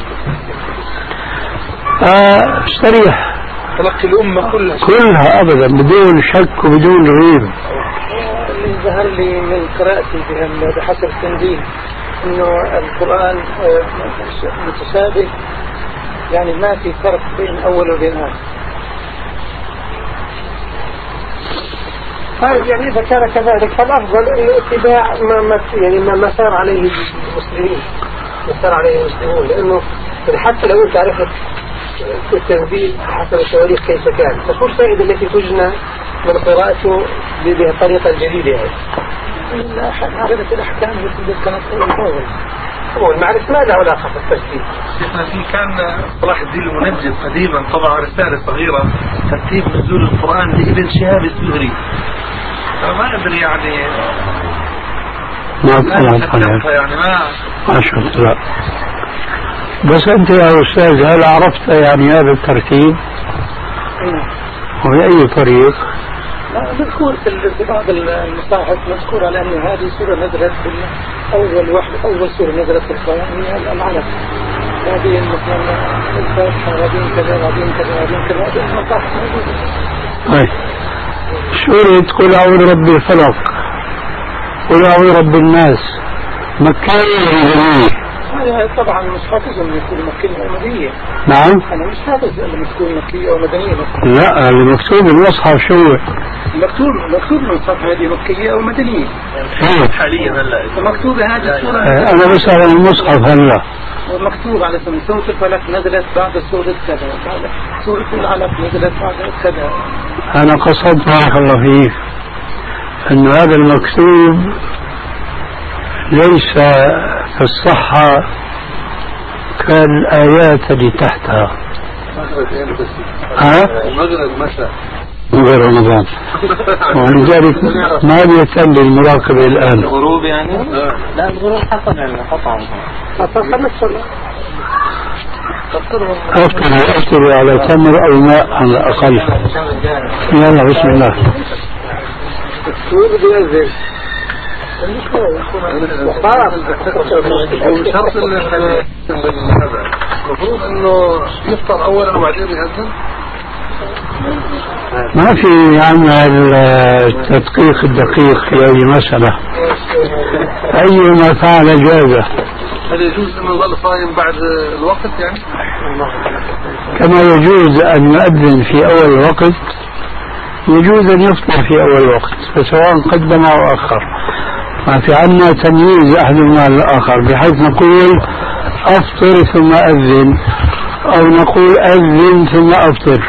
استريح تلقي الأمة كلها أبدا بدون شك وبدون ريب. اللي ظهر لي من قراءتي بحسب التنزيل إنه القرآن متشابه، يعني ما في فرق بين أول وبين آخر. يعني إذا كان كذلك فالأفضل اتباع ما سار عليه المسلمون، لأنه حتى لو أنت عرفت التنزيل حسب التواريخ كيف كان فشو الفائدة التي تجنى من قراءته بهالطريقة الجديدة هذه؟ معرفة الأحكام التي كانت أول المعرفة ما له علاقة بالترتيب. كان صلاح الدين المنجد قديما طبع رسالة صغيرة ترتيب نزول القرآن لابن شهاب الزهري، فما أدري يعني ما أطلع يعني ما شفت. لا بس أنت يا أستاذ هل عرفت يعني هذا الترتيب وبأي طريق؟ مذكور في بعض المصاحف مذكور على أن هذه سورة نزلت أول سورة نزلت في القرآن هي العلق، هذه مثلا الفاتحة وبعدين كذا وبعدين كذا وبعدين كذا، هذه المصاحف موجودة. سورة قل أعوذ برب الفلق، قل أعوذ برب الناس، مكية ومدنية. طبعا مش حافظ أن يكون مكية أو مدنية. نعم. أنا مش حافظ أن يكون مكية أو مدنية. لا المكتوب المصحف شو؟ مكتوب المصحف هذه مكية أو مدنية. حاليا هلا. مكتوب هذه السورة. أنا بسأل عن المصحف هلا. مكتوب على سورة الفلق نزلت بعد سورة كذا، بعد سورة العلق نزلت بعد كذا. أنا قصدت بارك الله فيك أن هذا المكتوب ليس في الصحة كالآيات اللي تحتها. المغرب مساء غير رمضان، ولذلك ما بيتم المراقبة الآن. الغروب يعني؟ لا الغروب حصل يعني قطعا أفطر على تمر أو ماء على الأقل. يلا بسم الله. شرط المفروض انه يفطر اولا وبعدين يأذن. ما في عمل التدقيق الدقيق في هذه المسألة، أي ما فعل جازه. هل يجوز أن يظل صائم بعد الوقت يعني؟ كما يجوز أن يؤذن في أول الوقت يجوز أن يفطر في أول وقت فسواء قدم أو أخر، ما في عنا تمييز أحدهما للآخر بحيث نقول أفطر ثم أذن أو نقول أذن ثم أفطر.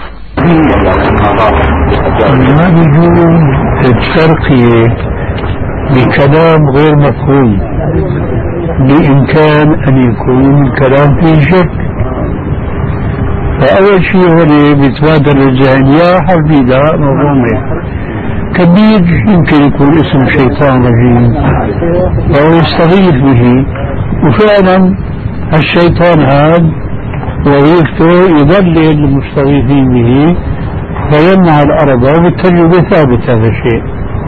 ما يجوز الترقية بكلام غير مفهوم بإمكان أن يكون الكلام فيه شك. فأول شيء هو اللي بيتبادر للذهن يا حفيدة مفهومة كبير يمكن يكون اسم شيطان رجيم أو يستغيث به، وفعلا الشيطان هذا وظيفته يضلل المستغيثين به فيمنع الأرض، وبالتجربة ثابت هذا الشيء.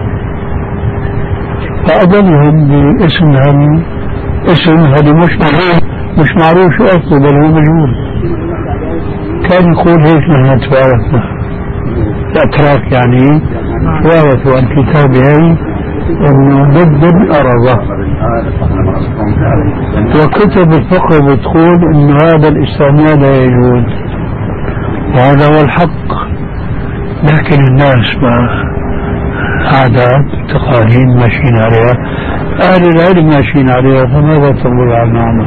فأضلهم باسم اسم هذا مش معروف شو أصله بل هو مجهول. كان يقول هيك نحن تباركنا الأتراك يعني تباركوا عن كتابه انه ضد الأرض، وكتب الفقه بتقول انه هذا الإسلامية لا يجوز، وهذا هو الحق. لكن الناس ما عادات تقاليد ماشيين عليها، أهل العلم ماشيين عليها، فماذا تقول عنها؟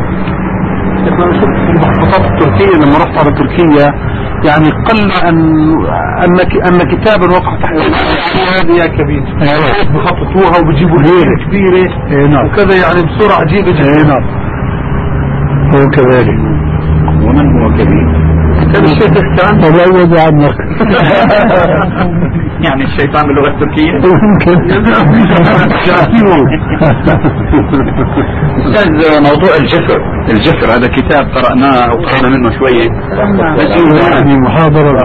المخطوطات التركية لما رحت على تركيا يعني قل أن كتابا وقع تحت هذه يا كبير بخططوها وبجيبوا ليلة كبيرة وكذا يعني بصورة عجيبة جدا. هو كذلك. ومن هو كبير؟ كان الشيء تحكي عنه تزود عنك يعني الشيطان باللغة التركية ممكن. أستاذ موضوع الجفر هذا كتاب قرأناه وقرأنا منه شوية يعني محاضرة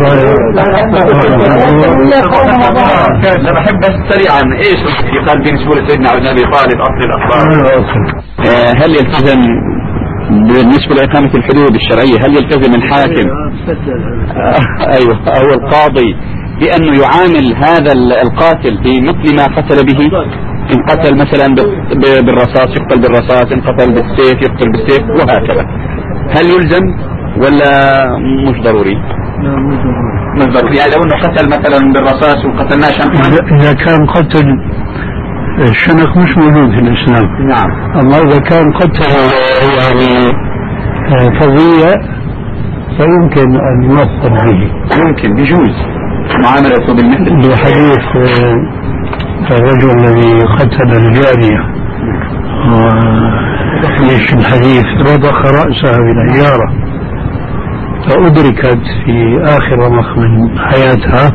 أنا بحب بس سريعا إيش قال بالنسبة لسيدنا علي بن أبي طالب أصل الأخبار؟ هل يلتزم بالنسبة لإقامة الحدود الشرعية هل يلتزم الحاكم أيوة أو القاضي بأنه يعامل هذا القاتل بمثل ما قتل به؟ إن قتل مثلا بالرصاص يقتل بالرصاص، إن قتل بالسيف يقتل بالسيف، وهكذا. هل يلزم ولا مش ضروري؟ مش ضروري. يعني لو أنه قتل مثلا بالرصاص وقتلناه شنقا، إذا كان قتل الشنق مش موجود في الإسلام. نعم. أما إذا كان قتل يعني فظيع فيمكن أن يوصل به، يمكن بيجوز معاملته بالمثل. بحديث الرجل الذي قتل الجارية ليش الحديث رضخ رأسها بالحجارة فأدركت في آخر رمق من حياتها،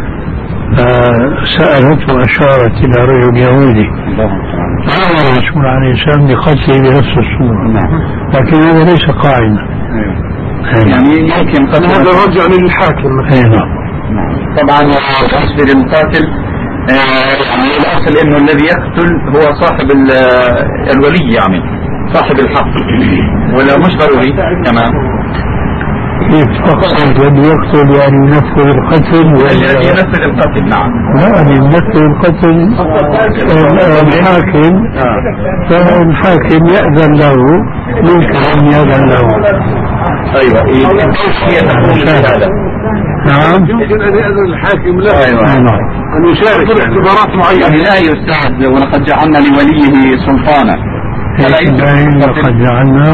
فسألت وأشارت إلى رجل يهودي أمر الرسول عليه السلام بقتله بنفس الصورة، لكن هذا ليس قاعدة. يعني ممكن هذا رجع للحاكم. طبعا بالنسبة للقاتل يعني الأصل إنه الذي يقتل هو صاحب الولي يعني صاحب الحق، ولا مش ضروري كمان؟ كيف تقصد الذي يقتل يعني ينفذ القتل؟ الذي ينفذ القتل نعم. لا يعني ينفذ القتل الحاكم، فالحاكم يأذن له، ممكن أن يأذن له. أيوة هي تقول هذا. نعم. يمكن أن يأذن الحاكم له. أيوة. أن يشارك في اختبارات معينة. يعني لا يستعد ولقد جعلنا لوليه سلطانا. لقد جعلنا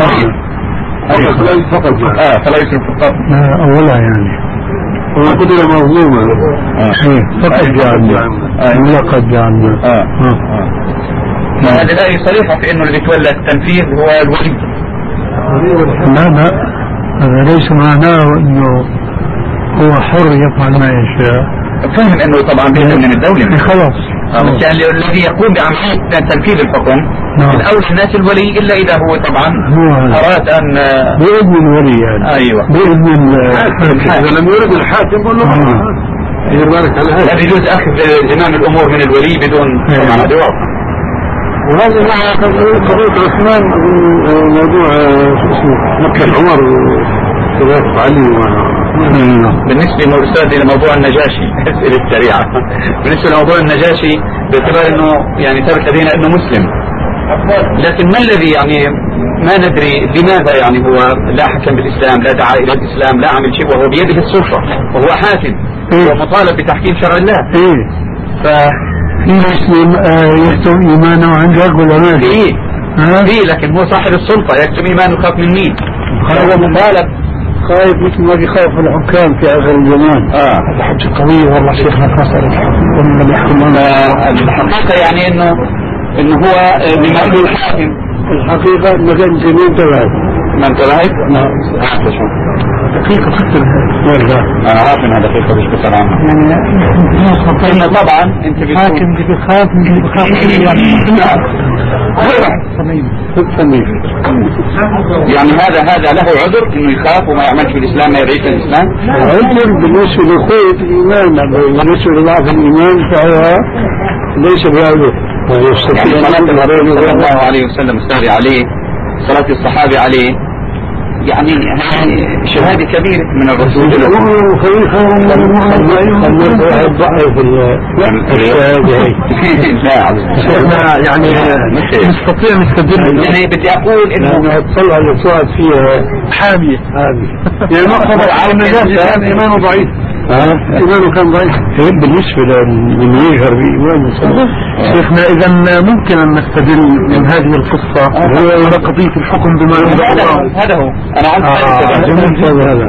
فلا يسرف فقط. أولا يعني قدر مظلوما. فقد جعلنا لقد جعلنا. هذه الآية صريحة في إنه اللي يتولى التنفيذ هو الولي. لا هذا ليس معناه إنه هو حر يفعل ما يشاء. فهم إنه طبعا بيد من الدولة خلاص. كان الذي يقوم بعملية تنفيذ الحكم الأول الناس الولي، إلا إذا هو طبعا أراد أن بإذن الولي يعني. أيوة بإذن الحاكم. إذا لم يرد الحاكم قل له يدير بالك على هذا. لا يجوز أخذ زمام الأمور من الولي بدون طبعا أدوار. وهذا مع قضية عثمان موضوع مكة عمر وخلاف علي بالنسبة للأستاذ إلى موضوع النجاشي أسئلة سريعة. بالنسبة لموضوع النجاشي باعتبار أنه يعني ثبت لدينا أنه مسلم، لكن ما الذي يعني ما ندري لماذا يعني هو لا حكم بالإسلام، لا دعا إلى الإسلام، لا عمل شيء، وهو بيده السلطة وهو حاكم، ومطالب بتحكيم شرع الله. في مسلم يكتم إيمانه عندك ولا ما في لكن هو صاحب السلطة يكتم إيمانه خاف من مين؟ هو مطالب خايف مثل ما بيخاف الحكام في آخر الزمان. هذا حجة قوية والله شيخنا خاصة لما يحكم الحقيقة يعني إنه هو بما إنه الحاكم. الحقيقة ما كانت ما انتبهت؟ نعم. دقيقة جدا والله. أنا عارف إنها دقيقة مش بس أنا يعني طبعا أنت حاكم اللي بيخاف من اللي بيخاف يعني هذا له عذر إنه يخاف وما يعملش في الإسلام ما يعيش في الإسلام. عذر بالنسبة لقوة الإيمان، بالنسبة لضعف الإيمان فهو ليس بعذر. يعني صلاة الرسول صلى الله عليه وسلم الساري عليه، صلاة الصحابة عليه، يعني شهادة كبيرة من الرسول لا يعني نستطيع نستدل يعني بدي أقول إنه تطلع الأصوات فيها حامية يعني نقطة على النجاة كان إيمانه ضعيف. إيمانه كان ضعيف بالنسبة لمن يجهر بإيمانه. شيخنا إذا ممكن أن نستدل من هذه القصة على قضية الحكم بما يرضى الله. هذا هو أنا عارف هذا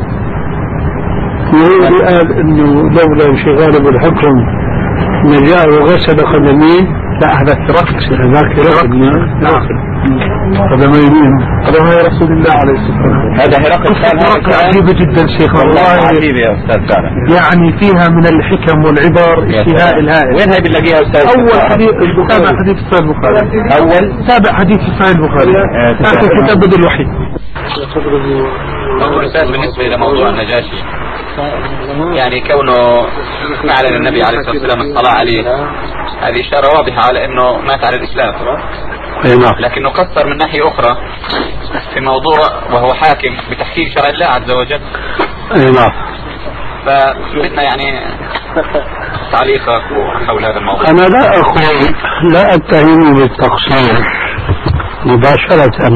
يقول قال إنه لولا انشغاله بالحكم نجاء وغسل قدميه. لا هذا هذاك هذا ما يمين هذا ما رسول الله عليه الصلاة والسلام. هذا هرقل عجيبة جدا شيخ والله عجيبة يا أستاذ فعلا. يعني فيها من الحكم والعبر اشتهاء الهائل. وين هاي بنلاقيها أستاذ؟ أول حديث سابع حديث صحيح البخاري. سابع حديث صحيح البخاري آخر كتاب بدء الوحي. أستاذ بالنسبة إلى موضوع النجاشي يعني كونه أعلن النبي عليه الصلاة والسلام الصلاة عليه هذه إشارة واضحة على أنه مات على الإسلام، لكنه قصر من ناحية أخرى في موضوع وهو حاكم بتحكيم شرع الله عز وجل. فبدنا يعني تعليقك حول هذا الموضوع. أنا لا أتهم بالتقصير مباشرة،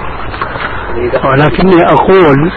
ولكني أقول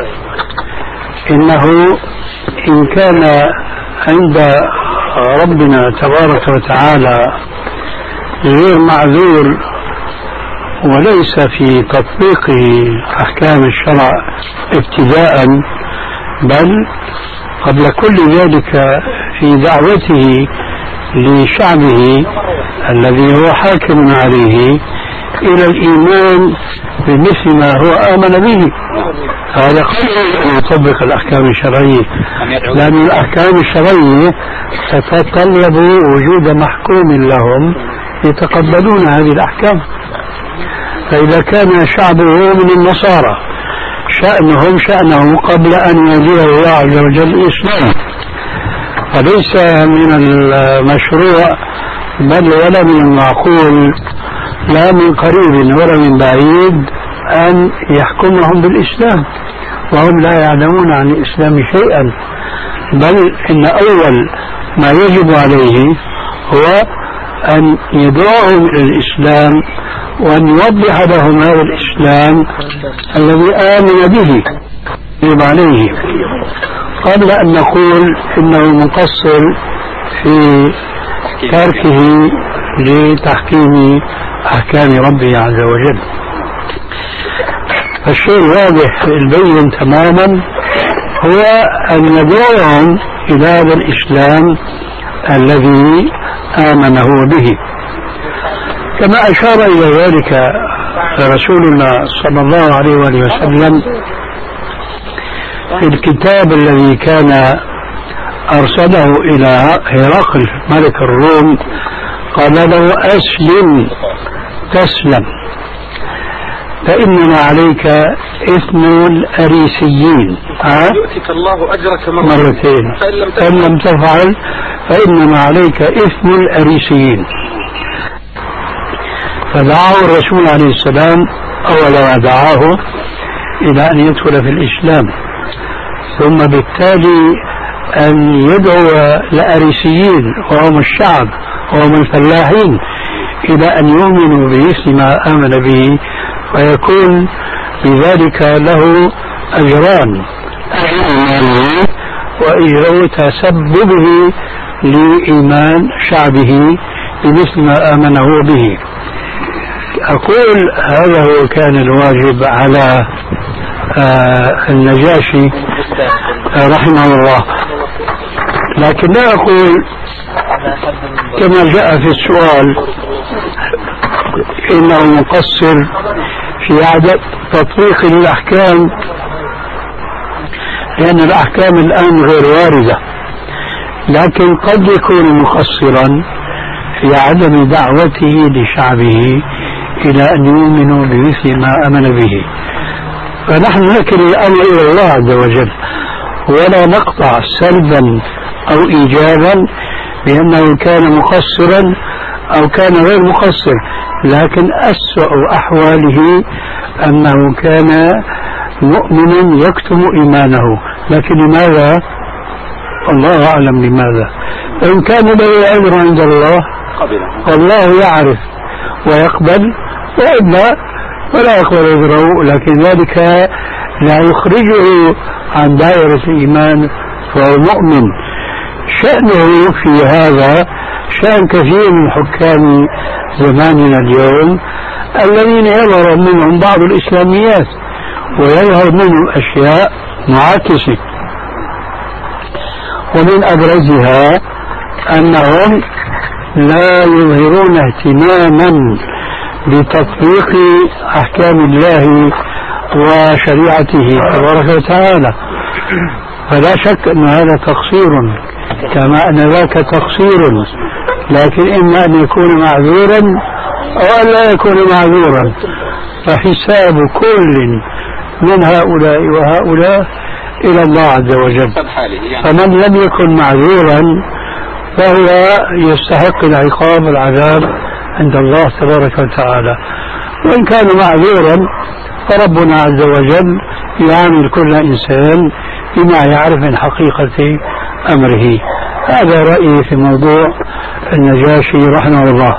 إنه إن كان عند ربنا تبارك وتعالى غير معذور وليس في تطبيق أحكام الشرع ابتداء، بل قبل كل ذلك في دعوته لشعبه الذي هو حاكم عليه إلى الإيمان بمثل ما هو آمن به، هذا قبل أن يطبق الأحكام الشرعية، لأن الأحكام الشرعية تتطلب وجود محكوم لهم يتقبلون هذه الأحكام. فإذا كان شعبه من النصارى شأنهم قبل أن يجيء الله عز وجل الإسلام، فليس من المشروع بل ولا من المعقول لا من قريب ولا من بعيد أن يحكمهم بالإسلام وهم لا يعلمون عن الإسلام شيئا، بل إن أول ما يجب عليه هو أن يدعوهم إلى الإسلام وأن يوضح لهم هذا الإسلام الذي آمن به يجب عليه، قبل أن نقول إنه مقصر في تركه لتحكيم أحكام ربه عز وجل. فالشيء الواضح البين تماما هو أن يدعوهم إلى هذا الإسلام الذي آمنه به، كما أشار إلى ذلك رسولنا صلى الله عليه وآله وسلم في الكتاب الذي كان أرسله إلى هرقل ملك الروم، قال له أسلم تسلم فإنما عليك إثم الأريسيين. يؤتك الله أجرك مرتين فإن لم تفعل فإنما عليك إثم الأريسيين. فدعاه الرسول عليه السلام أول ما دعاه إلى أن يدخل في الإسلام، ثم بالتالي أن يدعو الأريسيين وهم الشعب وهم الفلاحين إلى أن يؤمنوا بمثل ما آمن به، ويكون بذلك له أجران، وتسببه لإيمان شعبه بمثل ما آمن هو به. أقول هذا هو كان الواجب على النجاشي رحمه الله، لكن لا أقول كما جاء في السؤال إنه مقصر في عدم تطبيق الأحكام، لأن الأحكام الآن غير واردة، لكن قد يكون مقصرا في عدم دعوته لشعبه إلى أن يؤمنوا بمثل ما أمن به. فنحن نكل الأمر إلى الله عز وجل، ولا نقطع سلبا أو إيجابا بأنه كان مقصرا أو كان غير مقصر، لكن أسوأ أحواله أنه كان مؤمنا يكتم إيمانه. لكن لماذا؟ الله أعلم لماذا. إن كان له عذر عند الله والله يعرف ويقبل، وإلا ولا يقبل عذره، لكن ذلك لا يخرجه عن دائرة الإيمان، فهو مؤمن. شأنه في هذا شأن كثير من حكام زماننا اليوم الذين يظهر منهم بعض الإسلاميات ويظهر منهم أشياء معاكسة، ومن أبرزها أنهم لا يظهرون اهتماما بتطبيق أحكام الله وشريعته تبارك وتعالى. فلا شك أن هذا تقصير، كما أن ذاك تقصير، لكن إما أن يكون معذورا أو أن لا يكون معذورا، فحساب كل من هؤلاء وهؤلاء إلى الله عز وجل. فمن لم يكن معذورا فهو يستحق العقاب والعذاب عند الله تبارك وتعالى، وإن كان معذورا فربنا عز وجل يعامل كل إنسان بما يعرف من حقيقة أمره. هذا رأيي في موضوع النجاشي رحمه الله.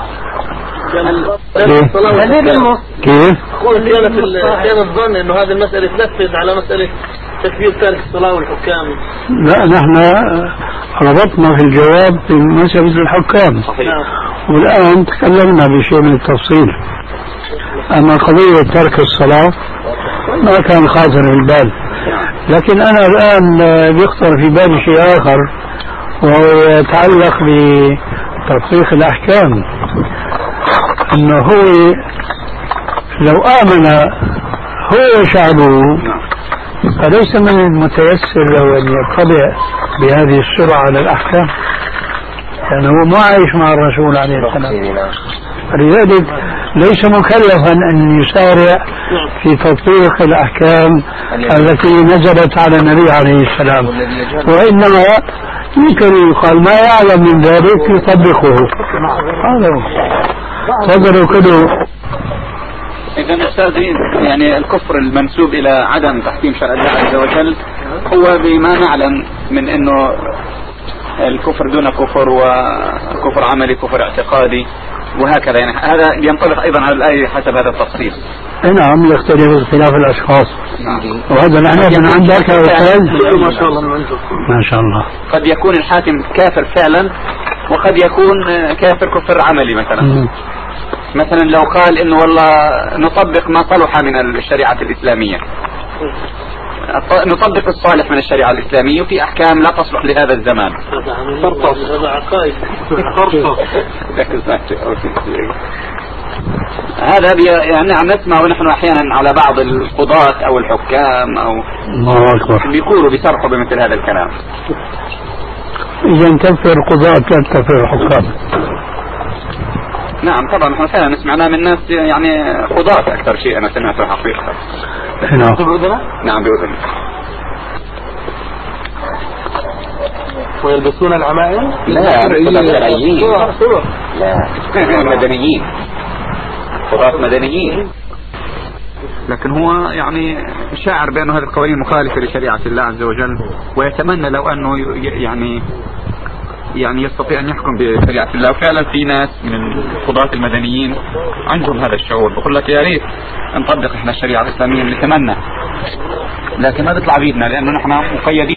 كيف؟ كان الظن انه هذه المسألة تنفذ على مسألة تكبير تارك الصلاة والحكام. لا، نحن ربطنا في الجواب في مسألة الحكام، والآن تكلمنا بشيء من التفصيل. أما قضية ترك الصلاة ما كان خاطر في البال، لكن أنا الآن بيخطر في بالي شيء آخر، وهو يتعلق بتطبيق الأحكام. أنه هو لو آمن هو شعبه فليس من المتيسر له أن يطلع بهذه السرعة على الأحكام، لأنه هو ما عايش مع الرسول عليه السلام، فلذلك ليس مكلفا أن يسارع في تطبيق الأحكام التي نزلت على النبي عليه السلام، وإنما يمكن يقال ما يعلم من ذلك يطبقه. هذا تفضلوا كله. إذا أستاذ، يعني الكفر المنسوب إلى عدم تحكيم شرع الله عز وجل هو بما نعلم من أنه الكفر دون كفر، وكفر عملي، كفر اعتقادي، وهكذا. يعني هذا ينطبق أيضا على الآية حسب هذا التفصيل. نعم، يختلف اختلاف الأشخاص. وهذا نحن من عندك يا أستاذ. ما شاء الله من عندكم. ما شاء الله. قد يكون الحاكم كافر فعلا، وقد يكون كافر كفر عملي. مثلا لو قال إنه والله نطبق ما صلح من الشريعة الإسلامية، نطبق الصالح من الشريعة الإسلامية في أحكام لا تصلح لهذا الزمان. هذا عقائد. هذا يعني نسمع ونحن أحيانا على بعض القضاة أو الحكام أو الله أكبر بيقولوا بيصرحوا بمثل هذا الكلام. إذا كفر قضاة كفر حكام. نعم طبعا، نحن فعلا سمعنا من ناس يعني قضاة أكثر شيء أنا سمعته حقيقة. نعم بأذن. ويلبسون العمائم؟ لا، شرعيين. لا، مدنيين، قضاة مدنيين. لكن هو يعني شاعر بأنه هذه القوانين مخالفة لشريعة الله عز وجل، ويتمنى لو أنه يعني يستطيع أن يحكم بشريعة الله. وفعلا في ناس من القضاة المدنيين عندهم هذا الشعور، بقول لك يا ريت نطبق احنا الشريعة الإسلامية، نتمنى، لكن ما بيطلع بيدنا لأنه نحن مقيدين